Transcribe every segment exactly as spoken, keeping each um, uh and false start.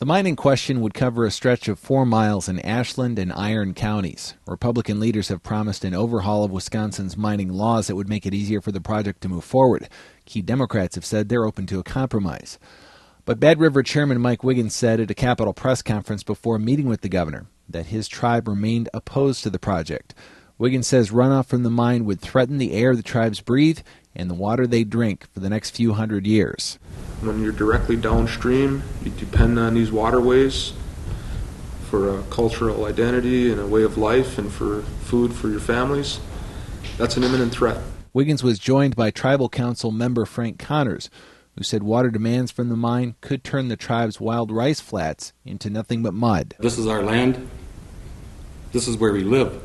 The mine in question would cover a stretch of four miles in Ashland and Iron counties. Republican leaders have promised an overhaul of Wisconsin's mining laws that would make it easier for the project to move forward. Key Democrats have said they're open to a compromise. But Bad River Chairman Mike Wiggins said at a Capitol press conference before meeting with the governor that his tribe remained opposed to the project. Wiggins says runoff from the mine would threaten the air the tribes breathe and the water they drink for the next few hundred years. When you're directly downstream, you depend on these waterways for a cultural identity and a way of life and for food for your families. That's an imminent threat. Wiggins was joined by Tribal Council member Frank Connors, who said water demands from the mine could turn the tribe's wild rice flats into nothing but mud. This is our land. This is where we live.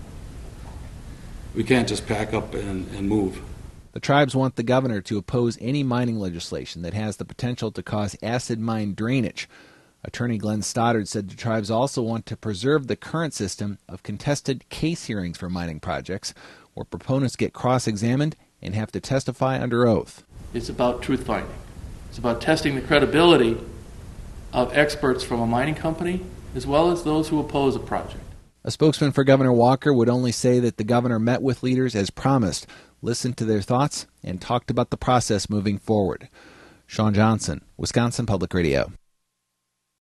We can't just pack up and, and move. The tribes want the governor to oppose any mining legislation that has the potential to cause acid mine drainage. Attorney Glenn Stoddard said the tribes also want to preserve the current system of contested case hearings for mining projects, where proponents get cross-examined and have to testify under oath. It's about truth-finding. It's about testing the credibility of experts from a mining company as well as those who oppose a project. A spokesman for Governor Walker would only say that the governor met with leaders as promised, listened to their thoughts, and talked about the process moving forward. Sean Johnson, Wisconsin Public Radio.